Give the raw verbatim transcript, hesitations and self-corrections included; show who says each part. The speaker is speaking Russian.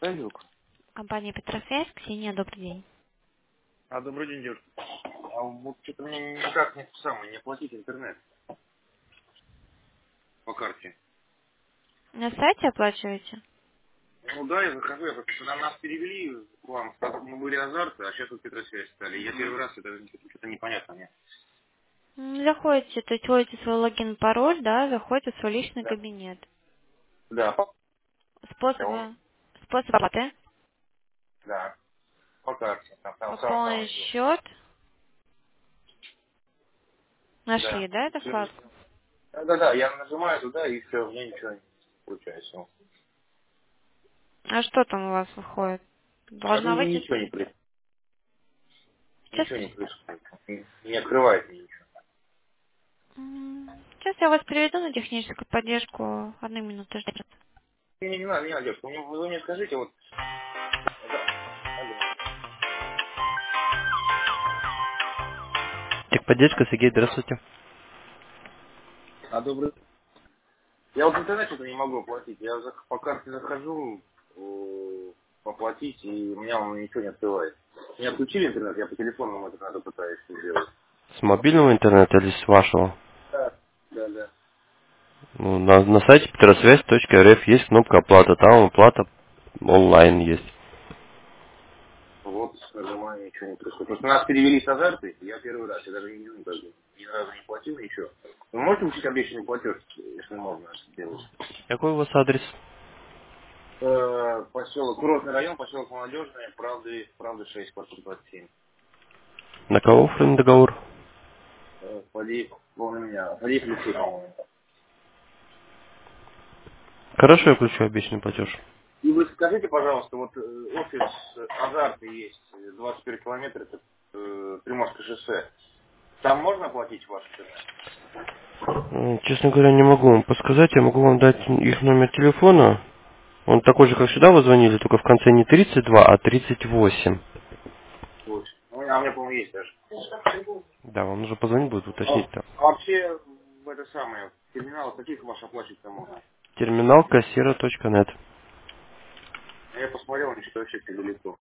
Speaker 1: Салют.
Speaker 2: Компания Петросвязь, Ксения, добрый день.
Speaker 1: А, добрый день, девушка. А вот что-то мне никак не самое, не оплатить интернет по карте.
Speaker 2: На сайте оплачиваете?
Speaker 1: Ну да, я захожу, я просто на нас перевели к вам, мы были азарты, а сейчас вот Петросвязь стали. Я первый раз, это что-то непонятно мне.
Speaker 2: М, Заходите, то есть вводите свой логин, пароль, да, заходите в свой личный
Speaker 1: Да.
Speaker 2: кабинет.
Speaker 1: Да, по, он,
Speaker 2: Способы, способ оплаты,
Speaker 1: да, по карте. Там, там сам,
Speaker 2: пополнить
Speaker 1: сам идет.
Speaker 2: счет,
Speaker 1: Да.
Speaker 2: нашли, да, эту
Speaker 1: Всё.
Speaker 2: вкладку?
Speaker 1: Да, да, да, я нажимаю туда, и все, мне ничего не получается.
Speaker 2: А что там у вас выходит?
Speaker 1: А
Speaker 2: Должна
Speaker 1: мне
Speaker 2: выйти...
Speaker 1: ничего не происходит.
Speaker 2: Сейчас,
Speaker 1: Ничего не происходит. Не, не открывает мне ничего.
Speaker 2: м, сейчас я вас переведу на техническую поддержку. Одну минуту ждите.
Speaker 1: Не, не, не надо, не надо, девушка. Вы, вы мне скажите, вот, да, алло.
Speaker 3: Техподдержка, Сергей, здравствуйте.
Speaker 1: А добрый. Я вот в интернете что-то не могу оплатить. Я за- по карте захожу э, оплатить, и у меня он ничего не открывает. Меня отключили интернет, я по телефонному интернету пытаюсь это сделать.
Speaker 3: С мобильного интернета или с вашего?
Speaker 1: Да, да, да.
Speaker 3: Ну, на, на сайте петросвязь точка эр эф есть кнопка оплата, там оплата онлайн есть.
Speaker 1: Вот, нажимаю, ничего не происходит. Просто нас перевели с азарты, я первый раз, я даже ни, ни, разу ни разу не платил ничего. Вы можете учить обещанный платеж, если можно это сделать?
Speaker 3: Какой у вас адрес?
Speaker 1: Э, поселок, курортный район, поселок Молодежный, правды, правды шесть, квартира двадцать семь.
Speaker 3: На кого оформлен договор?
Speaker 1: Э, Фадеев, помню меня, Фадеев Алексей, по-моему.
Speaker 3: Хорошо, я включу обещанный платеж.
Speaker 1: И вы скажите, пожалуйста, вот э, офис э, Азарта есть, э, двадцать четыре километра, это э, Приморское шоссе. Там можно оплатить ваш интернет?
Speaker 3: М, Честно говоря, не могу вам подсказать, я могу вам дать их номер телефона. Он такой же, как сюда вы звонили, только в конце не тридцать два, а тридцать восемь.
Speaker 1: Вот. Ну, а у меня, по-моему, есть даже.
Speaker 3: Да, вам нужно позвонить, будет
Speaker 1: А,
Speaker 3: уточнить там.
Speaker 1: а вообще, в это самое, терминалы каких ваш оплачивать-то можно?
Speaker 3: Терминал кассира точка нет.
Speaker 1: Я посмотрел, они что вообще все далеко.